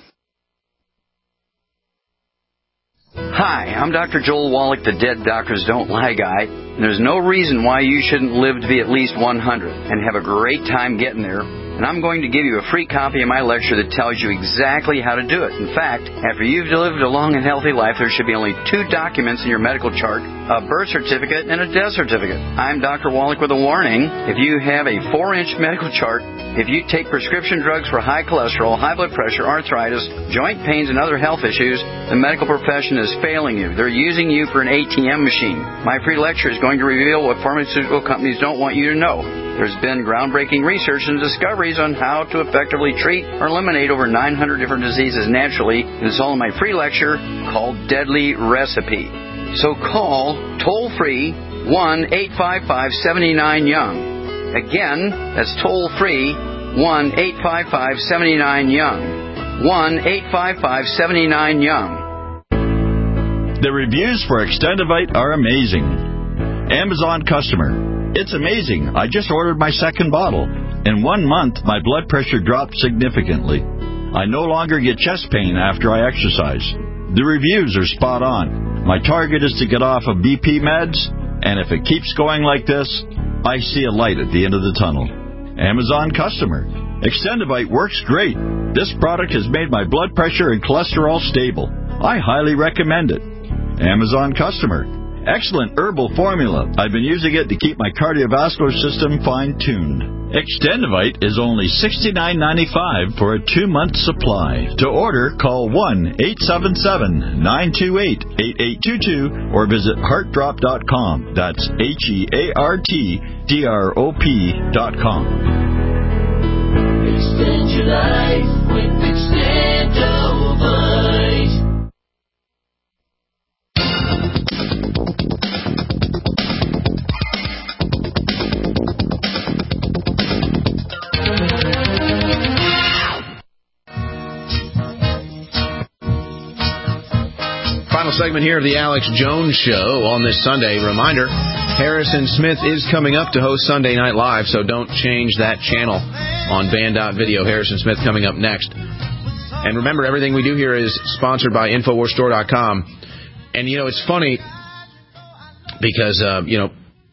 Hi, I'm Doctor Joel Wallach, the Dead Doctors Don't Lie guy. And there's no reason why you shouldn't live to be at least one hundred and have a great time getting there. And I'm going to give you a free copy of my lecture that tells you exactly how to do it. In fact, after you've lived a long and healthy life, there should be only two documents in your medical chart, a birth certificate and a death certificate. I'm Doctor Wallach with a warning. If you have a four-inch medical chart, if you take prescription drugs for high cholesterol, high blood pressure, arthritis, joint pains, and other health issues, the medical profession is failing you. They're using you for an A T M machine. My free lecture is going to reveal what pharmaceutical companies don't want you to know. There's been groundbreaking research and discoveries on how to effectively treat or eliminate over nine hundred different diseases naturally. It's all in my free lecture called Deadly Recipe. So call toll-free one eight five five, seven nine, young. Again, that's toll-free one eight five five, seven nine, young. one eight five five, seven nine, young. The reviews for Extendivite are amazing. Amazon customer. It's amazing. I just ordered my second bottle. In one month, my blood pressure dropped significantly. I no longer get chest pain after I exercise. The reviews are spot on. My target is to get off of B P meds, and if it keeps going like this, I see a light at the end of the tunnel. Amazon customer. Extendivite works great. This product has made my blood pressure and cholesterol stable. I highly recommend it. Amazon customer. Excellent herbal formula. I've been using it to keep my cardiovascular system fine-tuned. Extendivite is only sixty-nine ninety-five for a two-month supply. To order, call one eight seven seven, nine two eight, eight eight two two or visit heart drop dot com. That's H E A R T D R O P dot com. Extend your life with Extendivite. Final segment here of the Alex Jones Show on this Sunday. Reminder, Harrison Smith is coming up to host Sunday Night Live, so don't change that channel on Band dot video. Harrison Smith coming up next. And remember, everything we do here is sponsored by Infowars Store dot com. And, you know, it's funny because, uh, you know,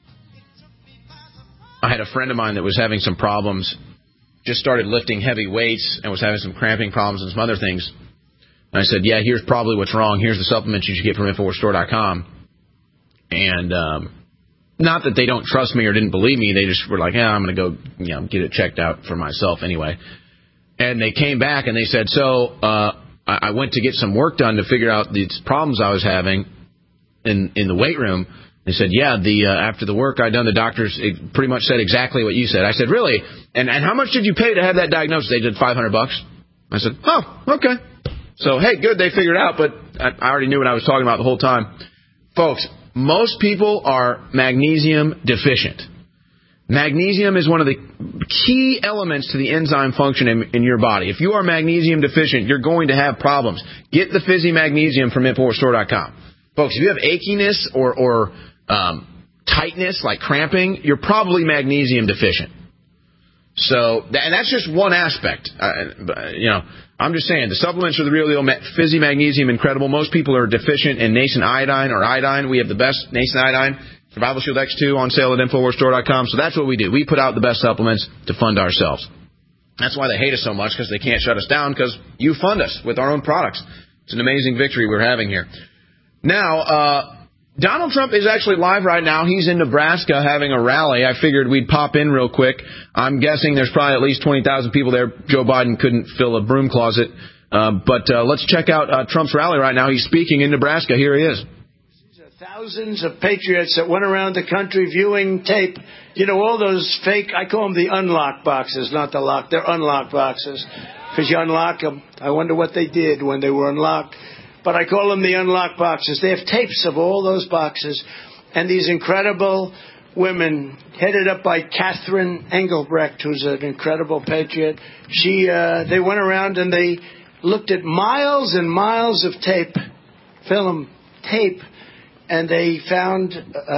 I had a friend of mine that was having some problems, just started lifting heavy weights and was having some cramping problems and some other things. And I said, yeah, here's probably what's wrong. Here's the supplements you should get from Infowars Store dot com. And um, not that they don't trust me or didn't believe me. They just were like, yeah, I'm going to go you know, get it checked out for myself anyway. And they came back and they said, so uh, I, I went to get some work done to figure out these problems I was having in, in the weight room. They said, yeah, the uh, after the work I done, the doctors pretty much said exactly what you said. I said, really? And, and how much did you pay to have that diagnosis? They did five hundred bucks. I said, oh, okay. So, hey, good, they figured it out, but I already knew what I was talking about the whole time. Folks, most people are magnesium deficient. Magnesium is one of the key elements to the enzyme function in, in your body. If you are magnesium deficient, you're going to have problems. Get the Fizzy Magnesium from Infowars Store dot com. Folks, if you have achiness or, or um, tightness, like cramping, you're probably magnesium deficient. So, and that's just one aspect. Uh, you know, I'm just saying, the supplements are the real deal. Fizzy Magnesium, incredible. Most people are deficient in nascent iodine or iodine. We have the best nascent iodine. Survival Shield X two on sale at Infowars Store dot com. So that's what we do. We put out the best supplements to fund ourselves. That's why they hate us so much, because they can't shut us down, because you fund us with our own products. It's an amazing victory we're having here. Now, uh, Donald Trump is actually live right now. He's in Nebraska having a rally. I figured we'd pop in real quick. I'm guessing there's probably at least twenty thousand people there. Joe Biden couldn't fill a broom closet. Uh, but uh, let's check out uh, Trump's rally right now. He's speaking in Nebraska. Here he is. Thousands of patriots that went around the country viewing tape. You know, all those fake, I call them the unlock boxes, not the lock. They're unlock boxes because you unlock them. I wonder what they did when they were unlocked. But I call them the unlock boxes. They have tapes of all those boxes. And these incredible women, headed up by Catherine Engelbrecht, who's an incredible patriot. She, uh, they went around and they looked at miles and miles of tape, film, tape, and they found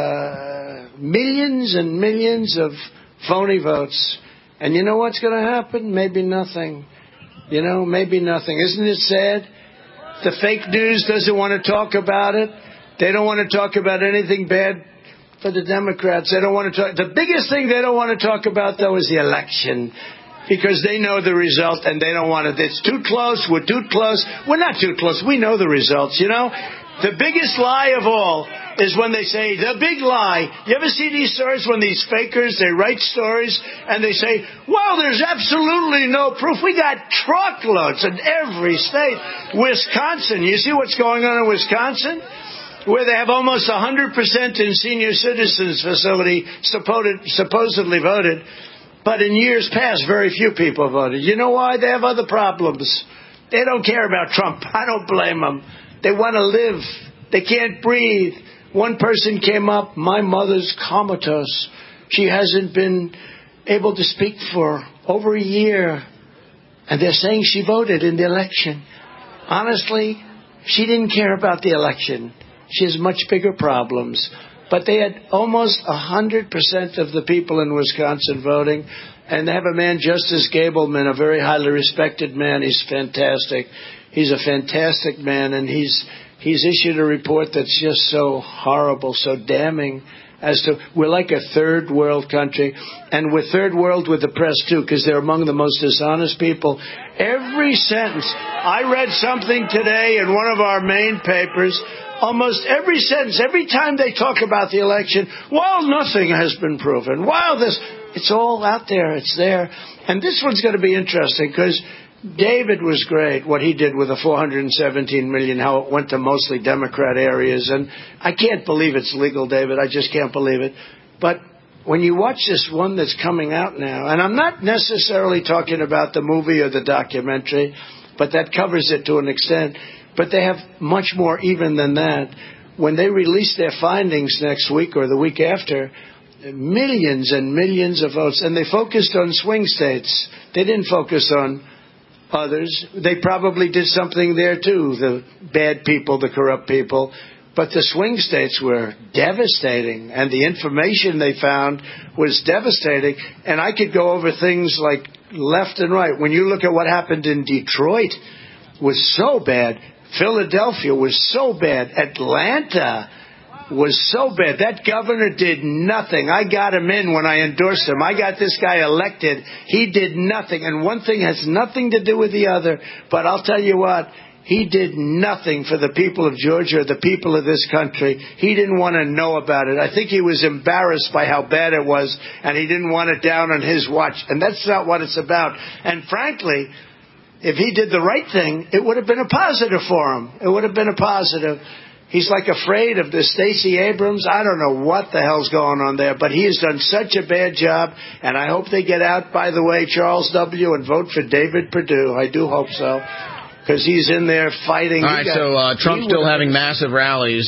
uh, millions and millions of phony votes. And you know what's going to happen? Maybe nothing. You know, maybe nothing. Isn't it sad? The fake news doesn't want to talk about it. They don't want to talk about anything bad for the Democrats. They don't want to talk. The biggest thing they don't want to talk about, though, is the election. Because they know the result and they don't want it. It's too close. We're too close. We're not too close. We know the results, you know. The biggest lie of all is when they say, the big lie. You ever see these stories when these fakers, they write stories and they say, well, there's absolutely no proof. We got truckloads in every state. Wisconsin, you see what's going on in Wisconsin? Where they have almost one hundred percent in senior citizens facility supposed, supposedly voted. But in years past, very few people voted. You know why? They have other problems. They don't care about Trump. I don't blame them. They want to live. They can't breathe. One person came up, my mother's comatose. She hasn't been able to speak for over a year. And they're saying she voted in the election. Honestly, she didn't care about the election. She has much bigger problems. But they had almost one hundred percent of the people in Wisconsin voting. And they have a man, Justice Gableman, a very highly respected man. He's fantastic. He's a fantastic man. And he's he's issued a report that's just so horrible, so damning as to we're like a third world country. And we're third world with the press, too, because they're among the most dishonest people. Every sentence. I read something today in one of our main papers. Almost every sentence, every time they talk about the election, well, nothing has been proven. Wow, this, it's all out there. It's there. And this one's going to be interesting because David was great, what he did with the four hundred seventeen million dollars, how it went to mostly Democrat areas. And I can't believe it's legal, David. I just can't believe it. But when you watch this one that's coming out now, and I'm not necessarily talking about the movie or the documentary, but that covers it to an extent. But they have much more even than that. When they release their findings next week or the week after, millions and millions of votes. And they focused on swing states. They didn't focus on others. They probably did something there, too, the bad people, the corrupt people. But the swing states were devastating. And the information they found was devastating. And I could go over things like left and right. When you look at what happened in Detroit, it was so bad. Philadelphia was so bad. Atlanta was so bad. That governor did nothing. I got him in when I endorsed him. I got this guy elected. He did nothing. And one thing has nothing to do with the other. But I'll tell you what, he did nothing for the people of Georgia or the people of this country. He didn't want to know about it. I think he was embarrassed by how bad it was, and he didn't want it down on his watch. And that's not what it's about. And frankly, if he did the right thing, it would have been a positive for him. It would have been a positive. He's like afraid of this Stacey Abrams. I don't know what the hell's going on there, but he has done such a bad job, and I hope they get out, by the way, Charles W., and vote for David Perdue. I do hope so, because he's in there fighting. All right, got, so uh, Trump's still having massive rallies.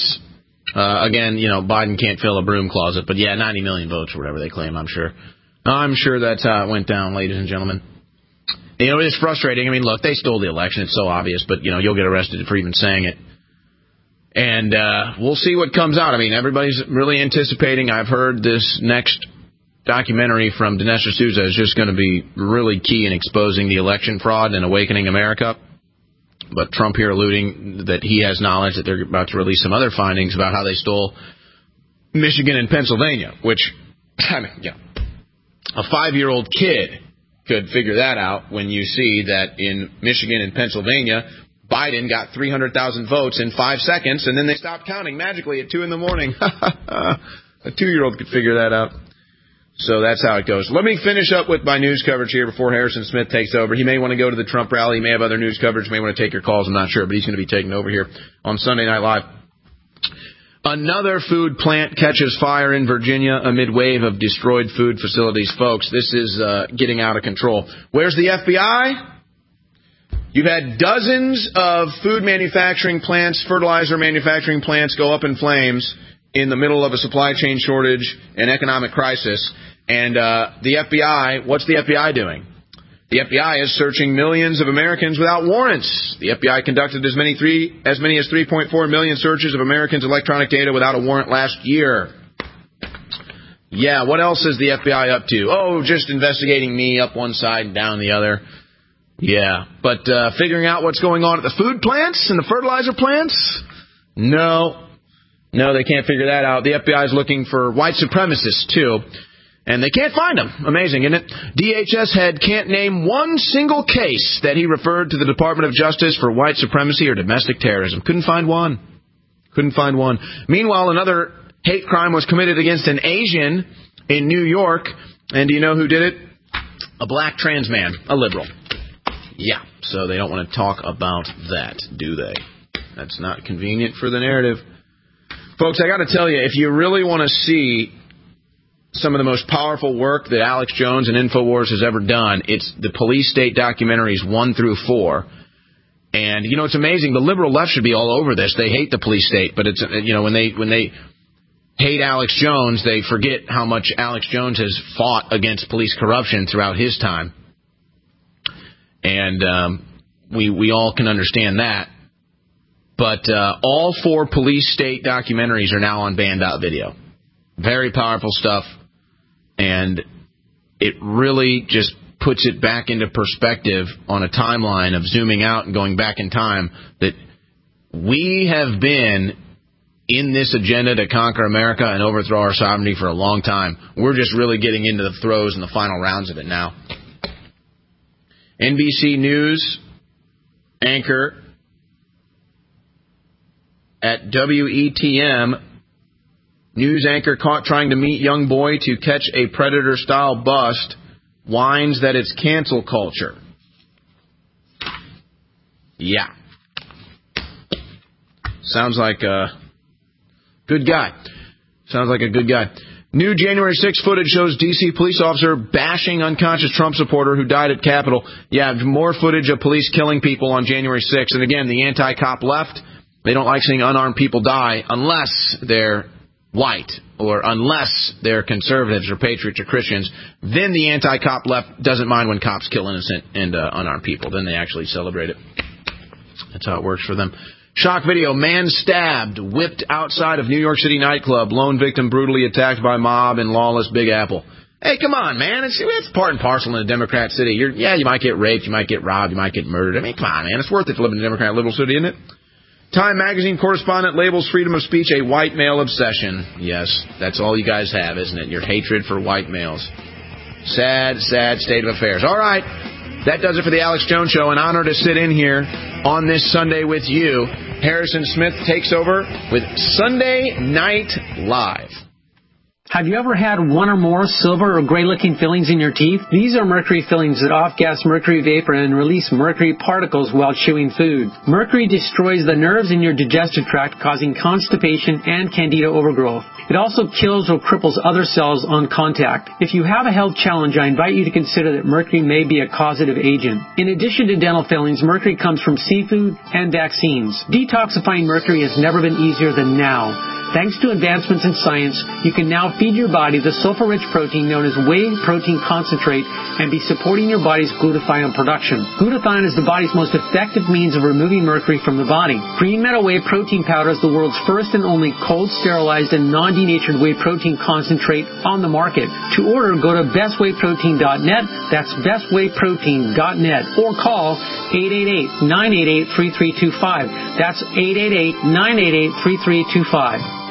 Uh, again, you know, Biden can't fill a broom closet, but yeah, ninety million votes or whatever they claim, I'm sure. I'm sure that's how it went down, ladies and gentlemen. You know, it's frustrating. I mean, look, they stole the election. It's so obvious, but, you know, you'll get arrested for even saying it. And uh, we'll see what comes out. I mean, everybody's really anticipating. I've heard this next documentary from Dinesh D'Souza is just going to be really key in exposing the election fraud and awakening America. But Trump here alluding that he has knowledge that they're about to release some other findings about how they stole Michigan and Pennsylvania, which, I mean, yeah, a five-year-old kid could figure that out when you see that in Michigan and Pennsylvania, Biden got three hundred thousand votes in five seconds, and then they stopped counting magically at two in the morning. A two-year-old could figure that out. So that's how it goes. Let me finish up with my news coverage here before Harrison Smith takes over. He may want to go to the Trump rally. He may have other news coverage. He may want to take your calls. I'm not sure, but he's going to be taking over here on Sunday Night Live. Another food plant catches fire in Virginia amid wave of destroyed food facilities. Folks, this is uh, getting out of control. Where's the F B I? You've had dozens of food manufacturing plants, fertilizer manufacturing plants go up in flames in the middle of a supply chain shortage and economic crisis. And uh, the F B I, what's the F B I doing? The F B I is searching millions of Americans without warrants. The F B I conducted as many three as many as three point four million searches of Americans' electronic data without a warrant last year. Yeah, what else is the F B I up to? Oh, just investigating me up one side and down the other. Yeah, but uh, figuring out what's going on at the food plants and the fertilizer plants? No. No, they can't figure that out. The F B I is looking for white supremacists, too. And they can't find them. Amazing, isn't it? D H S head can't name one single case that he referred to the Department of Justice for white supremacy or domestic terrorism. Couldn't find one. Couldn't find one. Meanwhile, another hate crime was committed against an Asian in New York. And do you know who did it? A black trans man, a liberal. Yeah, so they don't want to talk about that, do they? That's not convenient for the narrative. Folks, I got to tell you, if you really want to see some of the most powerful work that Alex Jones and InfoWars has ever done, it's the police state documentaries one through four. And, you know, it's amazing. The liberal left should be all over this. They hate the police state, but it's, you know, when they when they hate Alex Jones, they forget how much Alex Jones has fought against police corruption throughout his time. And um, we we all can understand that. But uh, all four police state documentaries are now on Band.video. Very powerful stuff. And it really just puts it back into perspective on a timeline of zooming out and going back in time that we have been in this agenda to conquer America and overthrow our sovereignty for a long time. We're just really getting into the throes and the final rounds of it now. N B C News anchor at W E T M, news anchor caught trying to meet young boy to catch a Predator-style bust, whines that it's cancel culture. Yeah. Sounds like a good guy. Sounds like a good guy. New January sixth footage shows D C police officer bashing unconscious Trump supporter who died at Capitol. Yeah, more footage of police killing people on January sixth. And again, the anti-cop left, they don't like seeing unarmed people die unless they're white or unless they're conservatives or patriots or Christians. Then the anti-cop left doesn't mind when cops kill innocent and uh, unarmed people. Then they actually celebrate it. That's how it works for them. Shock video, man stabbed, whipped outside of New York City nightclub, lone victim brutally attacked by mob in lawless Big Apple. Hey, come on, man. It's, it's part and parcel in a Democrat city. You're, yeah, you might get raped, you might get robbed, you might get murdered. I mean, come on, man. It's worth it to live in a Democrat liberal city, isn't it? Time magazine correspondent labels freedom of speech a white male obsession. Yes, that's all you guys have, isn't it? Your hatred for white males. Sad, sad state of affairs. All right. That does it for the Alex Jones Show. An honor to sit in here on this Sunday with you. Harrison Smith takes over with Sunday Night Live. Have you ever had one or more silver or gray-looking fillings in your teeth? These are mercury fillings that off-gas mercury vapor and release mercury particles while chewing food. Mercury destroys the nerves in your digestive tract, causing constipation and candida overgrowth. It also kills or cripples other cells on contact. If you have a health challenge, I invite you to consider that mercury may be a causative agent. In addition to dental fillings, mercury comes from seafood and vaccines. Detoxifying mercury has never been easier than now. Thanks to advancements in science, you can now feed your body the sulfur-rich protein known as whey protein concentrate and be supporting your body's glutathione production. Glutathione is the body's most effective means of removing mercury from the body. Green Meadow Whey Protein Powder is the world's first and only cold, sterilized, and non-denatured whey protein concentrate on the market. To order, go to best whey protein dot net. That's best whey protein dot net. Or call eight eight eight, nine eight eight, three three two five. That's eight eight eight, nine eight eight, three three two five.